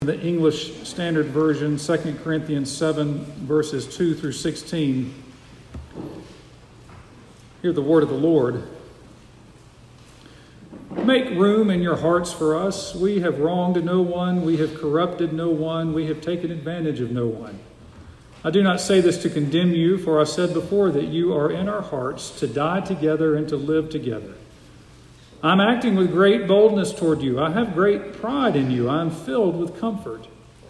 The English Standard Version, 2 Corinthians 7, verses 2 through 16. Hear the word of the Lord. Make room in your hearts for us. We have wronged no one. We have corrupted no one. We have taken advantage of no one. I do not say this to condemn you, for I said before that you are in our hearts to die together and to live together. I'm acting with great boldness toward you. I have great pride in you. I am filled with comfort.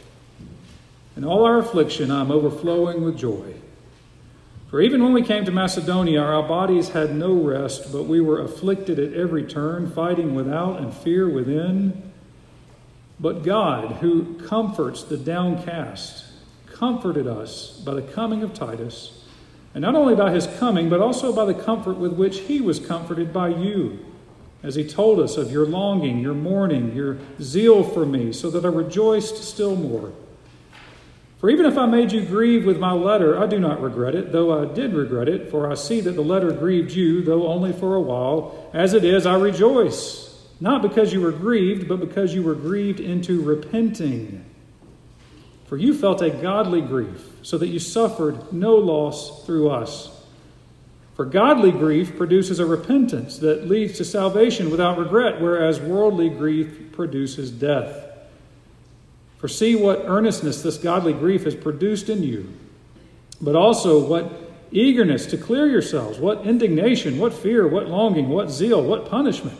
In all our affliction, I am overflowing with joy. For even when we came to Macedonia, our bodies had no rest, but we were afflicted at every turn, fighting without and fear within. But God, who comforts the downcast, comforted us by the coming of Titus, and not only by his coming, but also by the comfort with which he was comforted by you, as he told us of your longing, your mourning, your zeal for me, so that I rejoiced still more. For even if I made you grieve with my letter, I do not regret it, though I did regret it, for I see that the letter grieved you, though only for a while. As it is, I rejoice, not because you were grieved, but because you were grieved into repenting. For you felt a godly grief, so that you suffered no loss through us. For godly grief produces a repentance that leads to salvation without regret, whereas worldly grief produces death. For see what earnestness this godly grief has produced in you, but also what eagerness to clear yourselves, what indignation, what fear, what longing, what zeal, what punishment.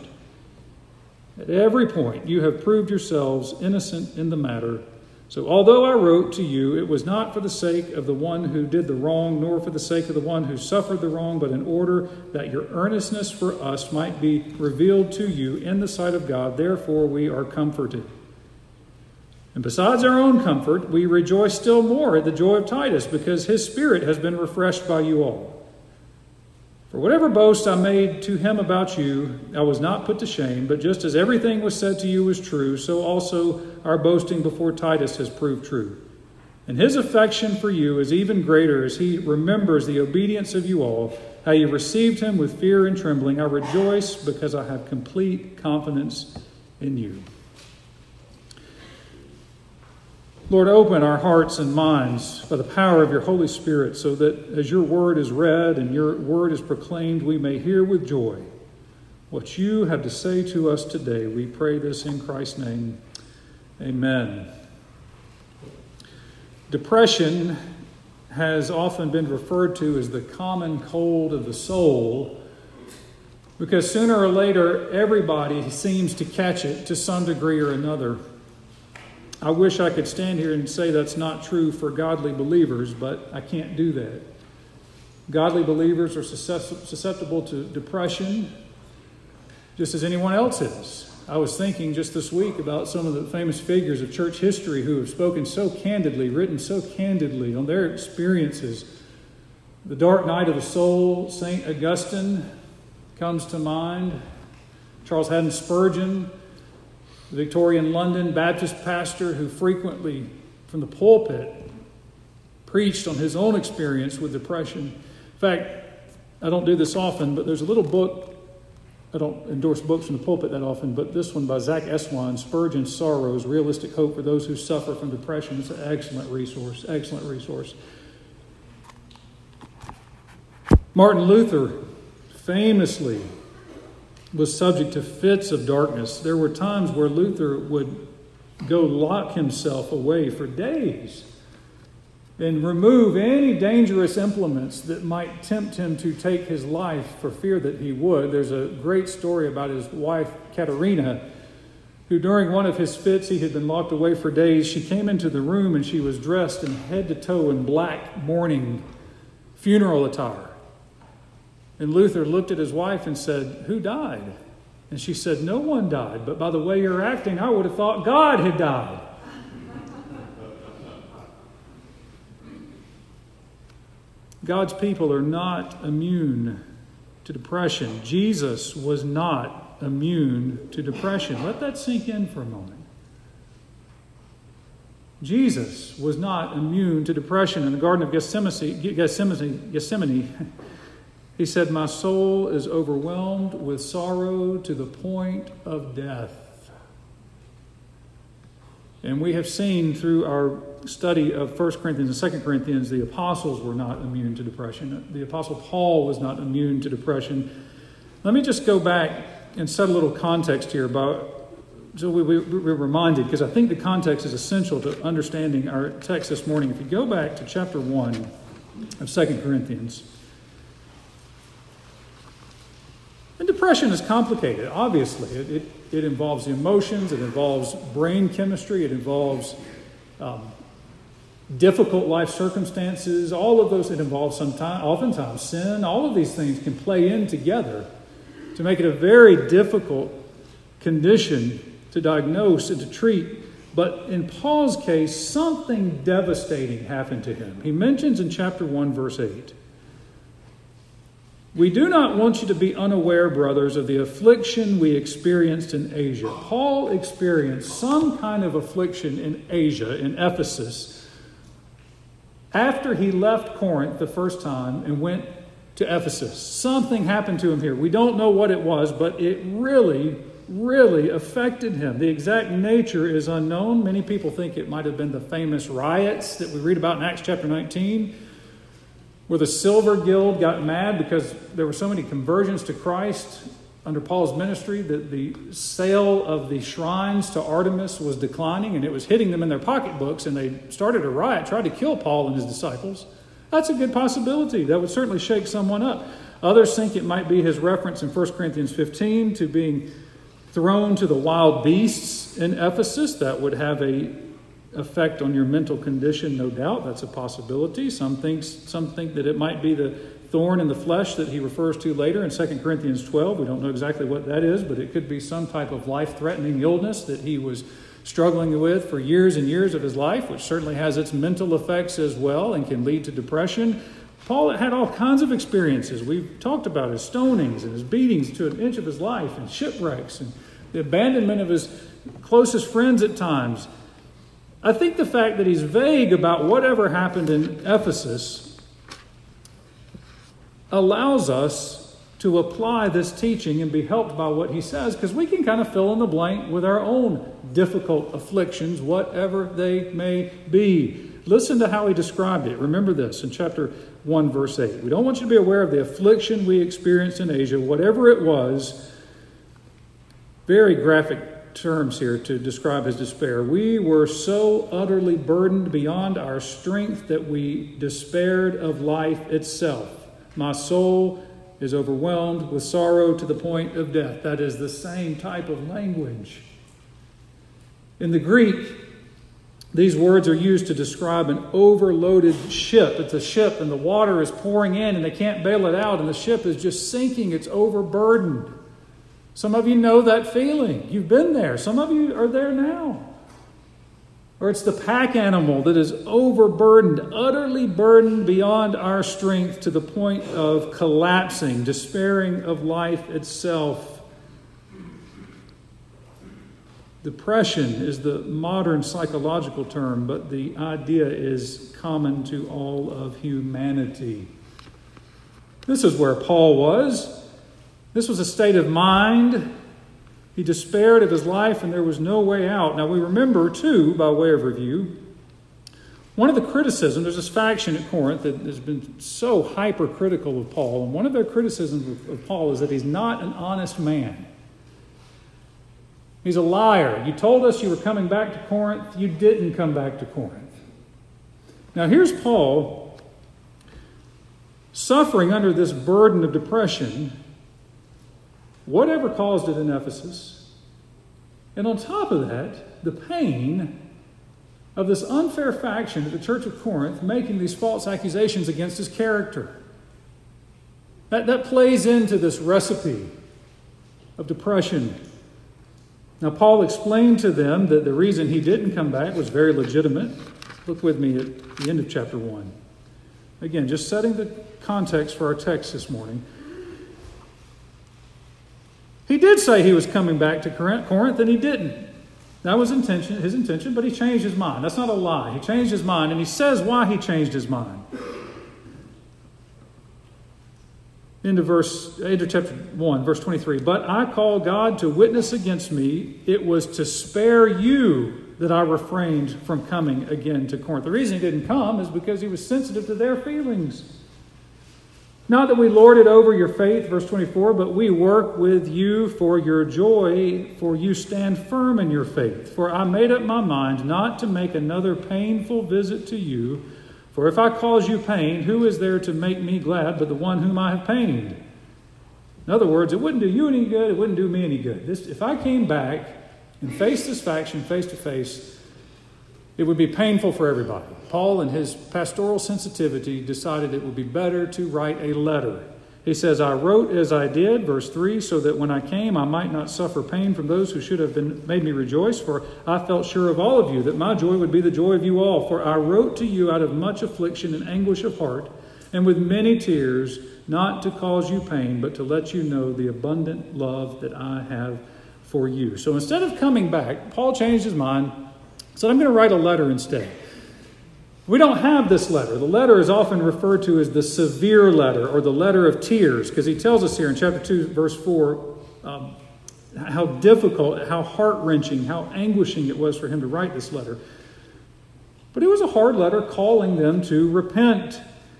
At every point you have proved yourselves innocent in the matter. So although I wrote to you, it was not for the sake of the one who did the wrong, nor for the sake of the one who suffered the wrong, but in order that your earnestness for us might be revealed to you in the sight of God. Therefore we are comforted. And besides our own comfort, we rejoice still more at the joy of Titus, because his spirit has been refreshed by you all. For whatever boast I made to him about you, I was not put to shame, but just as everything was said to you was true, so also our boasting before Titus has proved true. And his affection for you is even greater as he remembers the obedience of you all, how you received him with fear and trembling. I rejoice because I have complete confidence in you. Lord, open our hearts and minds by the power of your Holy Spirit, so that as your word is read and your word is proclaimed, we may hear with joy what you have to say to us today. We pray this in Christ's name. Amen. Depression has often been referred to as the common cold of the soul, because sooner or later everybody seems to catch it to some degree or another. I wish I could stand here and say that's not true for godly believers, but I can't do that. Godly believers are susceptible to depression just as anyone else is. I was thinking just this week about some of the famous figures of church history who have spoken so candidly, written so candidly on their experiences. The dark night of the soul, St. Augustine comes to mind. Charles Haddon Spurgeon, the Victorian London Baptist pastor who frequently, from the pulpit, preached on his own experience with depression. In fact, I don't do this often, but there's a little book. I don't endorse books from the pulpit that often, but this one by Zach Eswine, Spurgeon's Sorrows, Realistic Hope for Those Who Suffer from Depression. It's an excellent resource, excellent resource. Martin Luther famously was subject to fits of darkness. There were times where Luther would go lock himself away for days and remove any dangerous implements that might tempt him to take his life for fear that he would. There's a great story about his wife, Katerina, who during one of his fits, he had been locked away for days. She came into the room and she was dressed in head to toe in black mourning funeral attire. And Luther looked at his wife and said, "Who died?" And she said, "No one died, but by the way you're acting, I would have thought God had died." God's people are not immune to depression. Jesus was not immune to depression. Let that sink in for a moment. Jesus was not immune to depression. In the Garden of Gethsemane, he said, "My soul is overwhelmed with sorrow to the point of death." And we have seen through our study of 1 Corinthians and 2 Corinthians, the apostles were not immune to depression. The apostle Paul was not immune to depression. Let me just go back and set a little context here so we're reminded, because I think the context is essential to understanding our text this morning. If you go back to chapter 1 of 2 Corinthians, and depression is complicated, obviously. It involves emotions, it involves brain chemistry, it involves difficult life circumstances, all of those. It involves oftentimes sin. All of these things can play in together to make it a very difficult condition to diagnose and to treat. But in Paul's case, something devastating happened to him. He mentions in chapter 1, verse 8, "We do not want you to be unaware, brothers, of the affliction we experienced in Asia." Paul experienced some kind of affliction in Asia, in Ephesus, after he left Corinth the first time and went to Ephesus. Something happened to him here. We don't know what it was, but it really affected him. The exact nature is unknown. Many people think it might have been the famous riots that we read about in Acts chapter 19, where the Silver Guild got mad because there were so many conversions to Christ under Paul's ministry that the sale of the shrines to Artemis was declining, and it was hitting them in their pocketbooks, and they started a riot, tried to kill Paul and his disciples. That's a good possibility. That would certainly shake someone up. Others think it might be his reference in 1 Corinthians 15 to being thrown to the wild beasts in Ephesus. That would have an effect on your mental condition, no doubt. That's a possibility. Some think that it might be the thorn in the flesh that he refers to later in 2 Corinthians 12. We don't know exactly what that is, but it could be some type of life-threatening illness that he was struggling with for years and years of his life, which certainly has its mental effects as well and can lead to depression. Paul had all kinds of experiences. We've talked about his stonings and his beatings to an inch of his life, and shipwrecks and the abandonment of his closest friends at times. I think the fact that he's vague about whatever happened in Ephesus allows us to apply this teaching and be helped by what he says, because we can kind of fill in the blank with our own difficult afflictions, whatever they may be. Listen to how he described it. Remember this in chapter 1, verse 8. "We don't want you to be aware of the affliction we experienced in Asia, whatever it was." Very graphic terms here to describe his despair. "We were so utterly burdened beyond our strength that we despaired of life itself. My soul is overwhelmed with sorrow to the point of death." That is the same type of language. In the Greek, these words are used to describe an overloaded ship. It's a ship and the water is pouring in and they can't bail it out and the ship is just sinking. It's overburdened. Some of you know that feeling. You've been there. Some of you are there now. Or it's the pack animal that is overburdened, utterly burdened beyond our strength to the point of collapsing, despairing of life itself. Depression is the modern psychological term, but the idea is common to all of humanity. This is where Paul was. This was a state of mind. He despaired of his life and there was no way out. Now we remember, too, by way of review, one of the criticisms, there's this faction at Corinth that has been so hypercritical of Paul, and one of their criticisms of Paul is that he's not an honest man. He's a liar. You told us you were coming back to Corinth. You didn't come back to Corinth. Now here's Paul suffering under this burden of depression, whatever caused it in Ephesus. And on top of that, the pain of this unfair faction at the church of Corinth making these false accusations against his character. That plays into this recipe of depression. Now, Paul explained to them that the reason he didn't come back was very legitimate. Look with me at the end of chapter 1. Again, just setting the context for our text this morning. He did say he was coming back to Corinth, and he didn't. That was his intention, but he changed his mind. That's not a lie. He changed his mind, and he says why he changed his mind. Into chapter 1, verse 23. "But I call God to witness against me, it was to spare you that I refrained from coming again to Corinth. The reason he didn't come is because he was sensitive to their feelings. Not that we lord it over your faith, verse 24, but we work with you for your joy, for you stand firm in your faith. For I made up my mind not to make another painful visit to you. For if I cause you pain, who is there to make me glad but the one whom I have pained? In other words, it wouldn't do you any good, it wouldn't do me any good. If I came back and faced this faction face to face, it would be painful for everybody. Paul, in his pastoral sensitivity, decided it would be better to write a letter. He says, I wrote as I did, verse 3, so that when I came I might not suffer pain from those who should have made me rejoice. For I felt sure of all of you that my joy would be the joy of you all. For I wrote to you out of much affliction and anguish of heart, and with many tears, not to cause you pain, but to let you know the abundant love that I have for you. So instead of coming back, Paul changed his mind, said, I'm going to write a letter instead. We don't have this letter. The letter is often referred to as the severe letter or the letter of tears, because he tells us here in chapter 2, verse 4, how difficult, how heart-wrenching, how anguishing it was for him to write this letter. But it was a hard letter calling them to repent.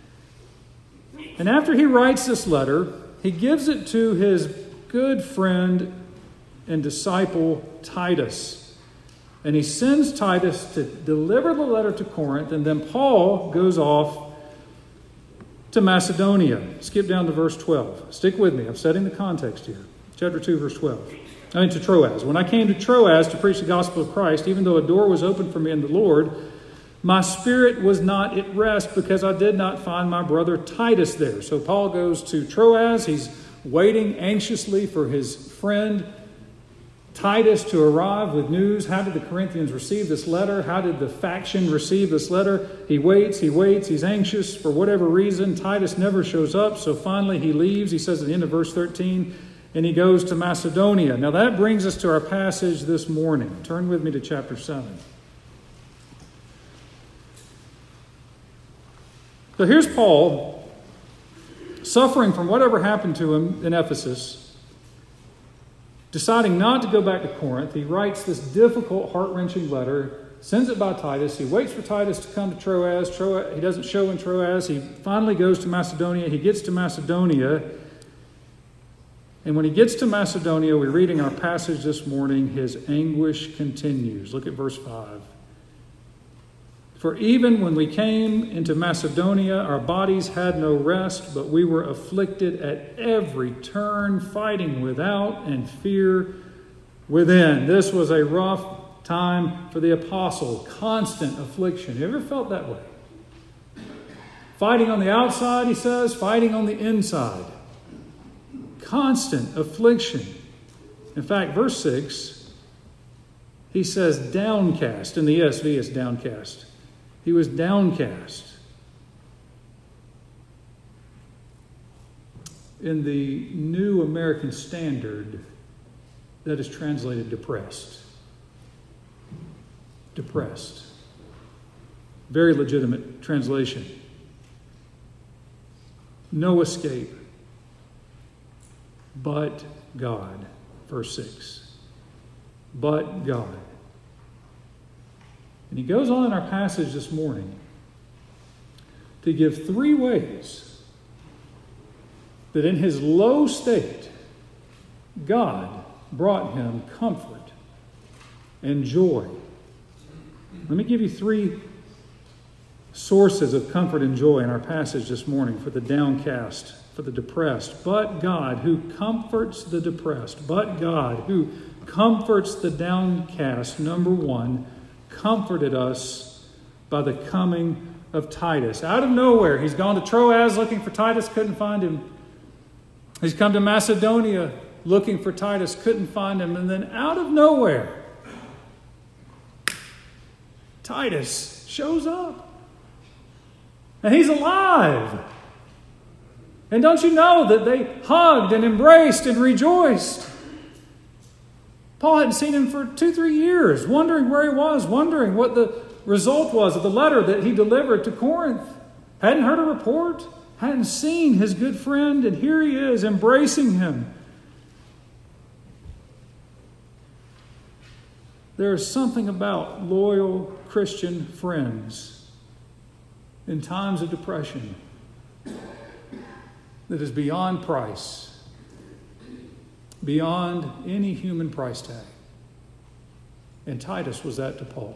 And after he writes this letter, he gives it to his good friend and disciple Titus. And he sends Titus to deliver the letter to Corinth, and then Paul goes off to Macedonia. Skip down to verse 12. Stick with me. I'm setting the context here. Chapter 2, verse 12. To Troas. When I came to Troas to preach the gospel of Christ, even though a door was opened for me in the Lord, my spirit was not at rest because I did not find my brother Titus there. So Paul goes to Troas. He's waiting anxiously for his friend Titus to arrive with news. How did the Corinthians receive this letter? How did the faction receive this letter? He waits, he's anxious for whatever reason. Titus never shows up, so finally he leaves. He says at the end of verse 13, and he goes to Macedonia. Now that brings us to our passage this morning. Turn with me to chapter 7. So here's Paul, suffering from whatever happened to him in Ephesus, deciding not to go back to Corinth. He writes this difficult, heart-wrenching letter, sends it by Titus. He waits for Titus to come to Troas. He doesn't show in Troas. He finally goes to Macedonia. He gets to Macedonia. And when he gets to Macedonia, we're reading our passage this morning, his anguish continues. Look at verse 5. For even when we came into Macedonia, our bodies had no rest, but we were afflicted at every turn, fighting without and fear within. This was a rough time for the apostle, constant affliction. You ever felt that way? Fighting on the outside, he says, fighting on the inside. Constant affliction. In fact, verse 6, he says downcast. In the ESV, it's downcast. He was downcast. In the New American Standard, that is translated depressed. Depressed. Very legitimate translation. No escape. But God. Verse 6. But God. And he goes on in our passage this morning to give 3 ways that in his low state, God brought him comfort and joy. Let me give you 3 sources of comfort and joy in our passage this morning for the downcast, for the depressed. But God, who comforts the depressed. But God, who comforts the downcast. Number 1, comforted us by the coming of Titus. Out of nowhere, he's gone to Troas looking for Titus, couldn't find him. He's come to Macedonia looking for Titus, couldn't find him. And then out of nowhere, Titus shows up. And he's alive. And don't you know that they hugged and embraced and rejoiced? Paul hadn't seen him for 2-3 years, wondering where he was, wondering what the result was of the letter that he delivered to Corinth. Hadn't heard a report, hadn't seen his good friend, and here he is embracing him. There is something about loyal Christian friends in times of depression that is beyond price, beyond any human price tag. And Titus was that to Paul.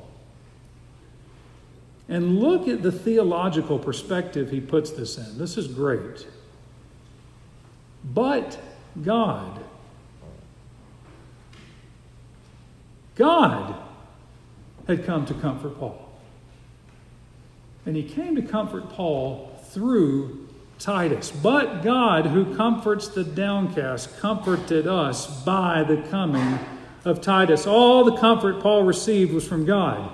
And look at the theological perspective he puts this in. This is great. But God had come to comfort Paul. And he came to comfort Paul through Titus. But God, who comforts the downcast, comforted us by the coming of Titus. All the comfort Paul received was from God.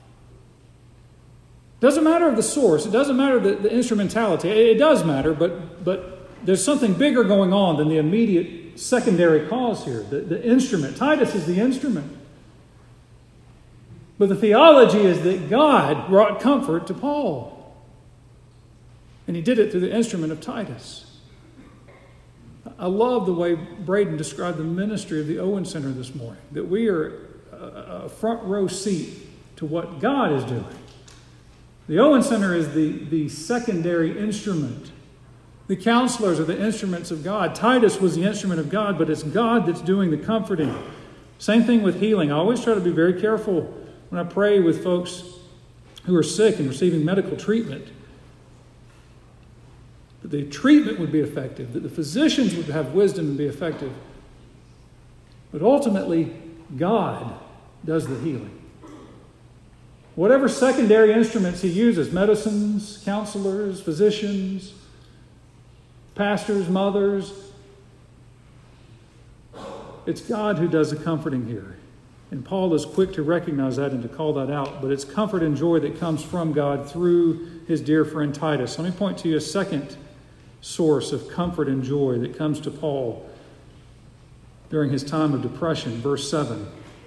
It doesn't matter of the source. It doesn't matter the instrumentality. It does matter, but there's something bigger going on than the immediate secondary cause here. The instrument. Titus is the instrument. But the theology is that God brought comfort to Paul. And he did it through the instrument of Titus. I love the way Braden described the ministry of the Owen Center this morning. That we are a front row seat to what God is doing. The Owen Center is the secondary instrument. The counselors are the instruments of God. Titus was the instrument of God, but it's God that's doing the comforting. Same thing with healing. I always try to be very careful when I pray with folks who are sick and receiving medical treatment. That the treatment would be effective, that the physicians would have wisdom and be effective. But ultimately, God does the healing. Whatever secondary instruments he uses, medicines, counselors, physicians, pastors, mothers, it's God who does the comforting here. And Paul is quick to recognize that and to call that out. But it's comfort and joy that comes from God through his dear friend Titus. Let me point to you a second source of comfort and joy that comes to Paul during his time of depression. Verse 7.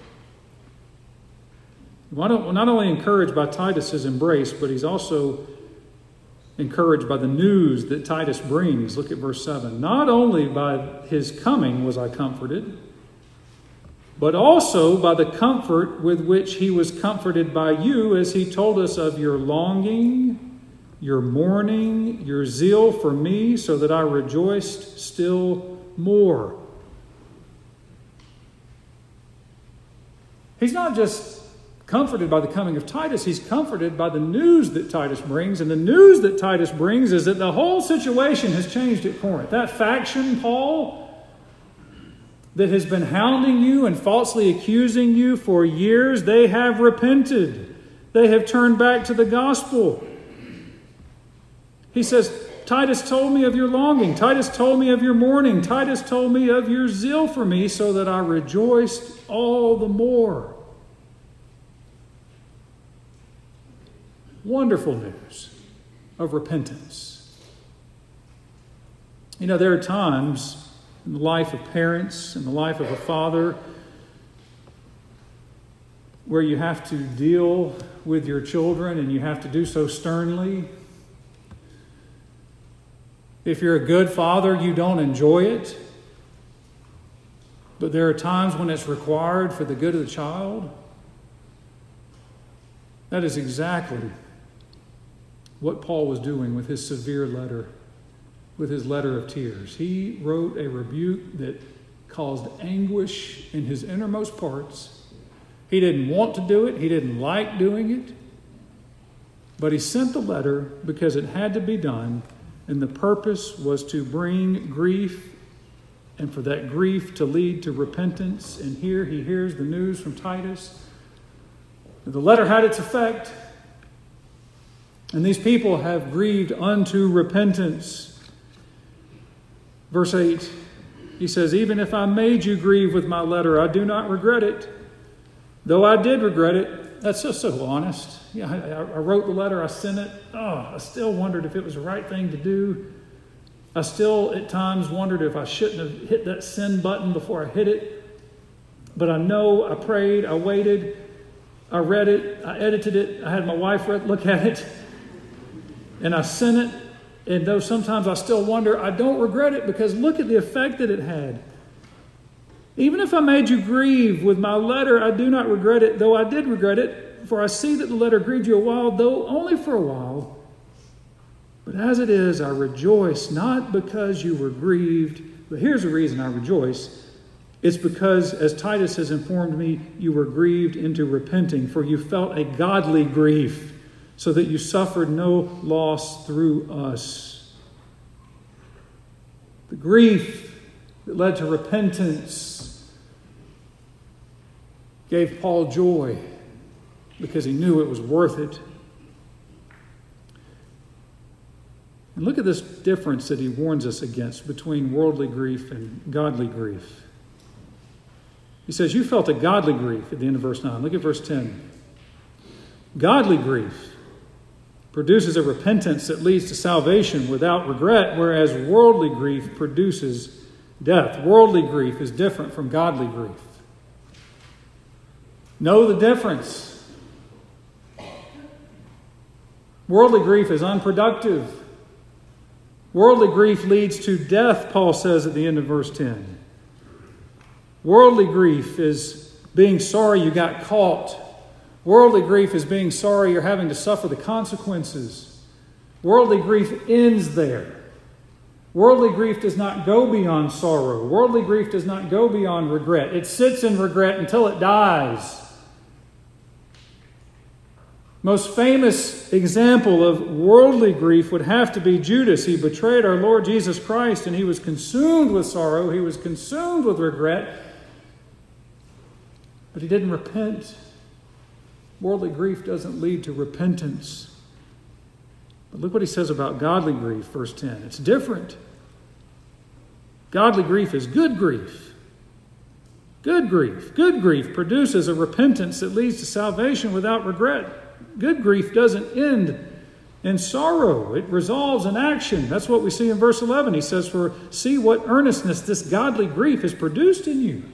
Not only encouraged by Titus's embrace, but he's also encouraged by the news that Titus brings. Look at verse 7. Not only by his coming was I comforted, but also by the comfort with which he was comforted by you, as he told us of your longing, your mourning, your zeal for me, so that I rejoiced still more. He's not just comforted by the coming of Titus, he's comforted by the news that Titus brings. And the news that Titus brings is that the whole situation has changed at Corinth. That faction, Paul, that has been hounding you and falsely accusing you for years, they have repented. They have turned back to the gospel. He says, Titus told me of your longing. Titus told me of your mourning. Titus told me of your zeal for me, so that I rejoiced all the more. Wonderful news of repentance. You know, there are times in the life of parents, in the life of a father, where you have to deal with your children and you have to do so sternly. If you're a good father, you don't enjoy it. But there are times when it's required for the good of the child. That is exactly what Paul was doing with his severe letter, with his letter of tears. He wrote a rebuke that caused anguish in his innermost parts. He didn't want to do it. He didn't like doing it. But he sent the letter because it had to be done, and the purpose was to bring grief, and for that grief to lead to repentance. And here he hears the news from Titus. The letter had its effect. And these people have grieved unto repentance. Verse 8, he says, even if I made you grieve with my letter, I do not regret it. Though I did regret it. That's just so honest. Yeah, I wrote the letter, I sent it. I still wondered if it was the right thing to do. I still at times wondered if I shouldn't have hit that send button before I hit it. But I know I prayed, I waited, I read it, I edited it, I had my wife look at it. And I sent it, and though sometimes I still wonder, I don't regret it, because look at the effect that it had. Even if I made you grieve with my letter, I do not regret it, though I did regret it, for I see that the letter grieved you a while, though only for a while. But as it is, I rejoice, not because you were grieved, but here's the reason I rejoice. It's because, as Titus has informed me, you were grieved into repenting, for you felt a godly grief, so that you suffered no loss through us. The grief that led to repentance gave Paul joy because he knew it was worth it. And look at this difference that he warns us against between worldly grief and godly grief. He says, you felt a godly grief at the end of verse 9. Look at verse 10. Godly grief produces a repentance that leads to salvation without regret, whereas worldly grief produces death. Worldly grief is different from godly grief. Know the difference. Worldly grief is unproductive. Worldly grief leads to death, Paul says at the end of verse 10. Worldly grief is being sorry you got caught. Worldly grief is being sorry you're having to suffer the consequences. Worldly grief ends there. Worldly grief does not go beyond sorrow. Worldly grief does not go beyond regret. It sits in regret until it dies. Most famous example of worldly grief would have to be Judas. He betrayed our Lord Jesus Christ, and he was consumed with sorrow. He was consumed with regret. But he didn't repent. Worldly grief doesn't lead to repentance. But look what he says about godly grief, verse 10. It's different. Godly grief is good grief. Good grief. Good grief produces a repentance that leads to salvation without regret. Good grief doesn't end in sorrow. It resolves in action. That's what we see in verse 11. He says, for see what earnestness this godly grief has produced in you.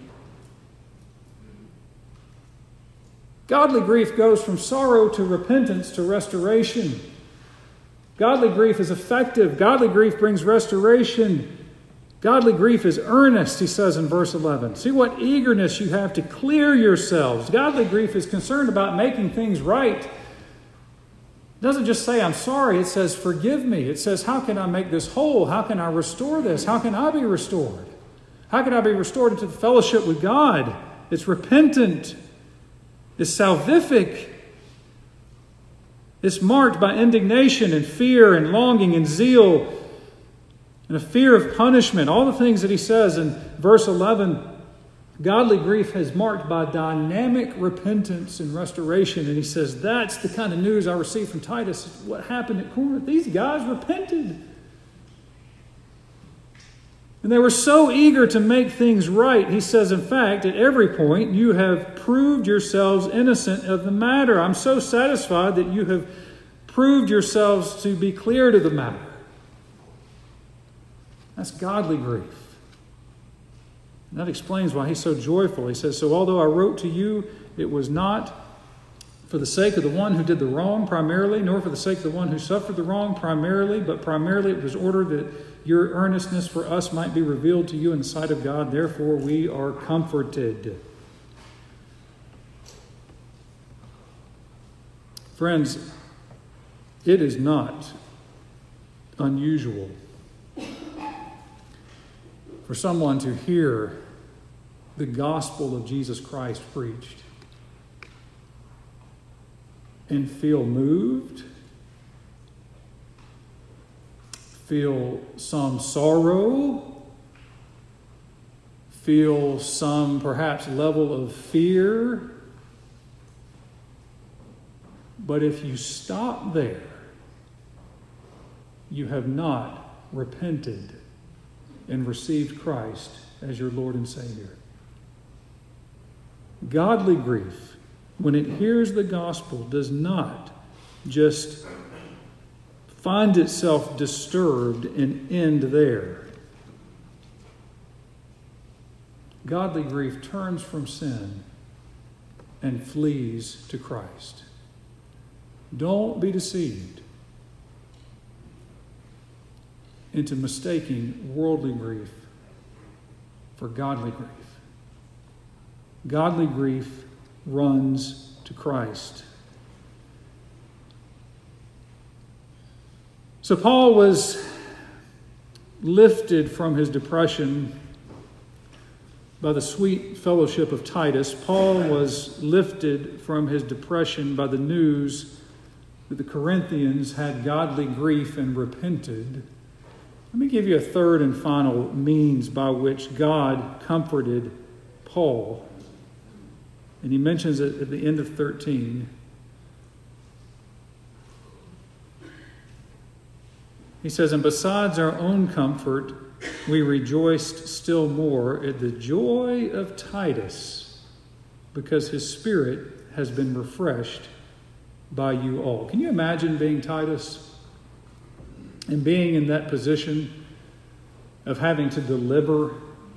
Godly grief goes from sorrow to repentance to restoration. Godly grief is effective. Godly grief brings restoration. Godly grief is earnest, he says in verse 11. See what eagerness you have to clear yourselves. Godly grief is concerned about making things right. It doesn't just say, I'm sorry. It says, forgive me. It says, how can I make this whole? How can I restore this? How can I be restored? How can I be restored into the fellowship with God? It's repentant. It's salvific. It's marked by indignation and fear and longing and zeal and a fear of punishment. All the things that he says in verse 11. Godly grief is marked by dynamic repentance and restoration. And he says, that's the kind of news I received from Titus. What happened at Corinth? These guys repented. And they were so eager to make things right. He says, in fact, at every point, you have proved yourselves innocent of the matter. I'm so satisfied that you have proved yourselves to be clear to the matter. That's godly grief. And that explains why he's so joyful. He says, so although I wrote to you, it was not for the sake of the one who did the wrong primarily, nor for the sake of the one who suffered the wrong primarily, but primarily it was ordered that your earnestness for us might be revealed to you in the sight of God. Therefore, we are comforted. Friends, it is not unusual for someone to hear the gospel of Jesus Christ preached and feel moved, feel some sorrow, feel some perhaps level of fear. But if you stop there, you have not repented and received Christ as your Lord and Savior. Godly grief, when it hears the gospel, does not just find itself disturbed and end there. Godly grief turns from sin and flees to Christ. Don't be deceived into mistaking worldly grief for godly grief. Godly grief runs to Christ. So Paul was lifted from his depression by the sweet fellowship of Titus. Paul was lifted from his depression by the news that the Corinthians had godly grief and repented. Let me give you a third and final means by which God comforted Paul. And he mentions it at the end of 13. He says, "And besides our own comfort, we rejoiced still more at the joy of Titus, because his spirit has been refreshed by you all." Can you imagine being Titus and being in that position of having to deliver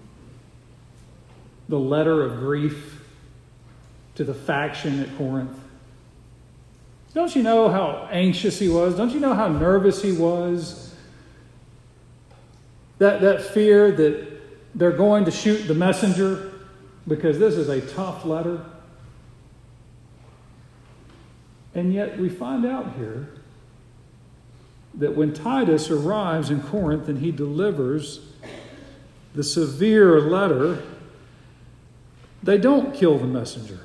the letter of grief to the faction at Corinth? Don't you know how anxious he was? Don't you know how nervous he was? That fear that they're going to shoot the messenger because this is a tough letter. And yet we find out here that when Titus arrives in Corinth and he delivers the severe letter, they don't kill the messenger.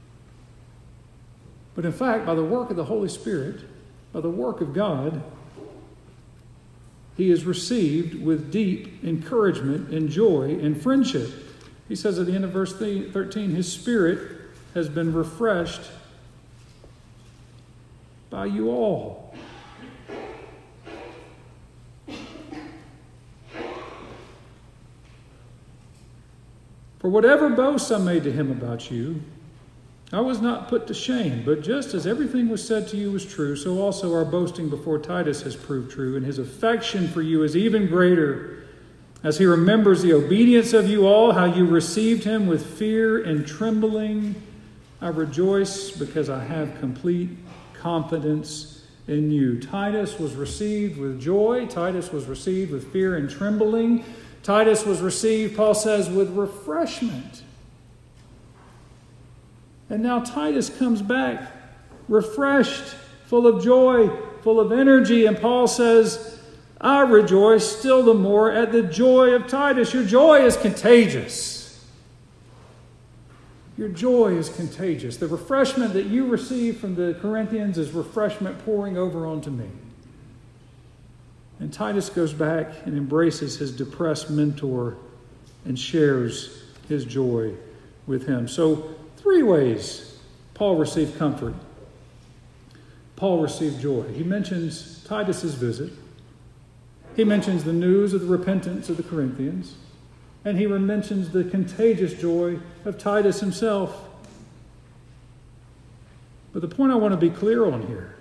But in fact, by the work of the Holy Spirit, by the work of God, he is received with deep encouragement and joy and friendship. He says at the end of verse 13, his spirit has been refreshed by you all. For whatever boast I made to him about you, I was not put to shame, but just as everything was said to you was true, so also our boasting before Titus has proved true, and his affection for you is even greater, as he remembers the obedience of you all, how you received him with fear and trembling. I rejoice because I have complete confidence in you. Titus was received with joy. Titus was received with fear and trembling. Titus was received, Paul says, with refreshment. And now Titus comes back refreshed, full of joy, full of energy. And Paul says, I rejoice still the more at the joy of Titus. Your joy is contagious. Your joy is contagious. The refreshment that you receive from the Corinthians is refreshment pouring over onto me. And Titus goes back and embraces his depressed mentor and shares his joy with him. So, 3 ways Paul received comfort. Paul received joy. He mentions Titus's visit. He mentions the news of the repentance of the Corinthians. And he mentions the contagious joy of Titus himself. But the point I want to be clear on here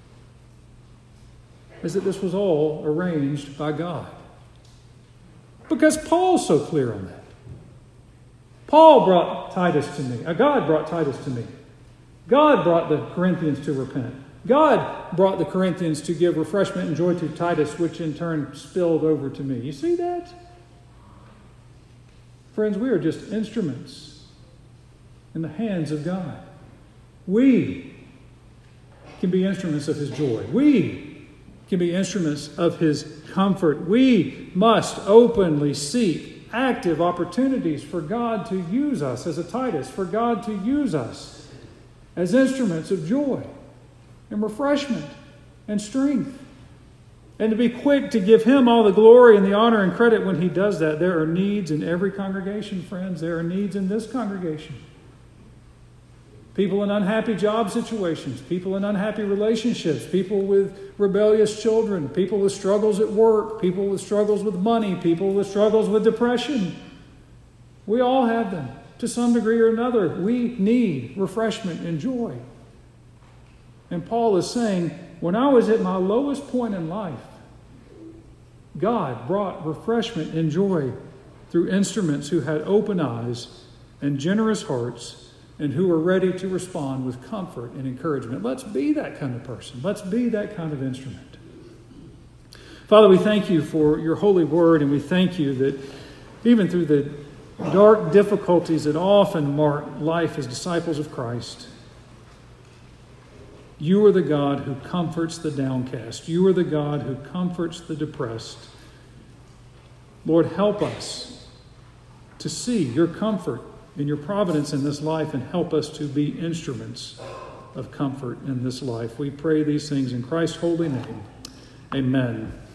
is that this was all arranged by God. Because Paul's so clear on that. Paul brought Titus to me. God brought Titus to me. God brought the Corinthians to repent. God brought the Corinthians to give refreshment and joy to Titus, which in turn spilled over to me. You see that? Friends, we are just instruments in the hands of God. We can be instruments of his joy. We can be instruments of his comfort. We must openly seek active opportunities for God to use us as a Titus, for God to use us as instruments of joy and refreshment and strength. And to be quick to give him all the glory and the honor and credit when he does that. There are needs in every congregation, friends. There are needs in this congregation. People in unhappy job situations, people in unhappy relationships, people with rebellious children, people with struggles at work, people with struggles with money, people with struggles with depression. We all have them to some degree or another. We need refreshment and joy. And Paul is saying, when I was at my lowest point in life, God brought refreshment and joy through instruments who had open eyes and generous hearts and who are ready to respond with comfort and encouragement. Let's be that kind of person. Let's be that kind of instrument. Father, we thank you for your holy word, and we thank you that even through the dark difficulties that often mark life as disciples of Christ. You are the God who comforts the downcast. You are the God who comforts the depressed. Lord, help us to see your comfort and your providence in this life, and help us to be instruments of comfort in this life. We pray these things in Christ's holy name. Amen.